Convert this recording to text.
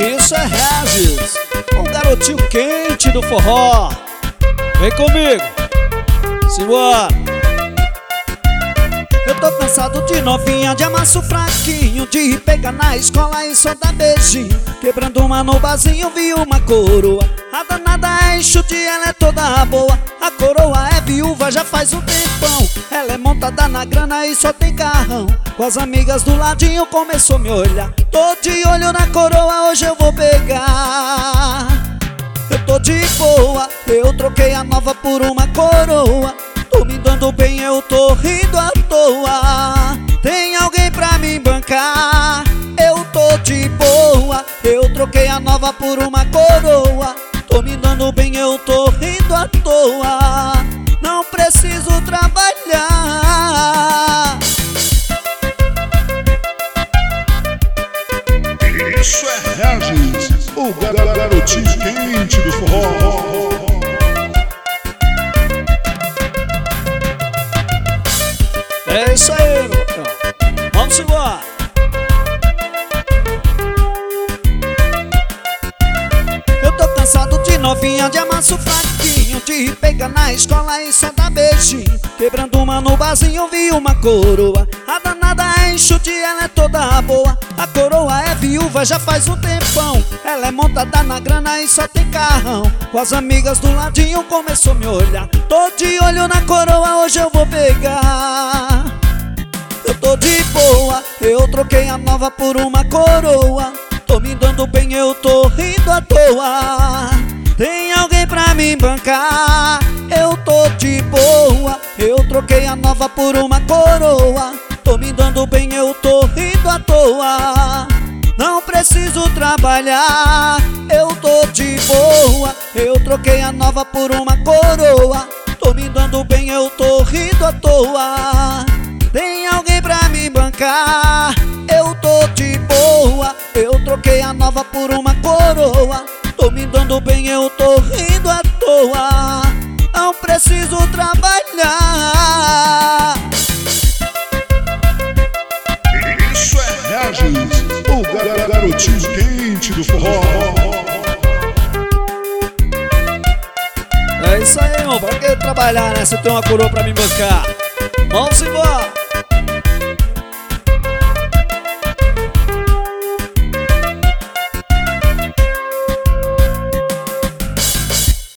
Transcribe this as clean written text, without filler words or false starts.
Isso é Regis, o garotinho quente do forró. Vem comigo, simbora. Eu tô cansado de novinha, de amasso fraquinho, de pegar na escola e só dar beijinho. Quebrando uma no barzinho, vi uma coroa. A danada é enxute, ela é toda boa. A coroa é viúva, já faz um tempão. Ela é montada na grana e só tem carrão. Com as amigas do ladinho começou a me olhar. Tô de olho na coroa, hoje eu vou pegar. Eu tô de boa, eu troquei a nova por uma coroa. Tô me dando bem, eu tô rindo à toa. Tem alguém pra me bancar? Eu tô de boa, eu troquei a nova por uma coroa. Tô me dando bem, eu tô rindo à toa. Não preciso trabalhar. Isso é Regis, o garotinho quente do forró. É isso aí, meu patrão. Vamos embora. Eu tô cansado de novinha, de amasso fraquinho, de pegar na escola e só dar beijinho. Quebrando uma no barzinho, vi uma coroa. A danada é enxute, ela é toda boa. A coroa é viúva, já faz um tempão. Ela é montada na grana e só tem carrão. Com as amigas do ladinho começou a me olhar. Tô de olho na coroa, hoje eu vou pegar. Eu tô de boa, eu troquei a nova por uma coroa. Tô me dando bem, eu tô rindo à toa. Tem alguém pra me bancar? Eu tô de boa, eu troquei a nova por uma coroa. Tô me dando bem, eu tô rindo à toa. Não preciso trabalhar. Eu tô de boa, eu troquei a nova por uma coroa. Tô me dando bem, eu tô rindo à toa. Tem alguém pra me bancar? Eu tô de boa, eu troquei a nova por uma coroa. Tô me dando bem, eu tô rindo à toa. Não preciso trabalhar. Isso é Regis, o garotinho quente do forró. É isso aí, irmão. Pra que trabalhar, né? Se eu tenho uma coroa pra me bancar. Vamos embora.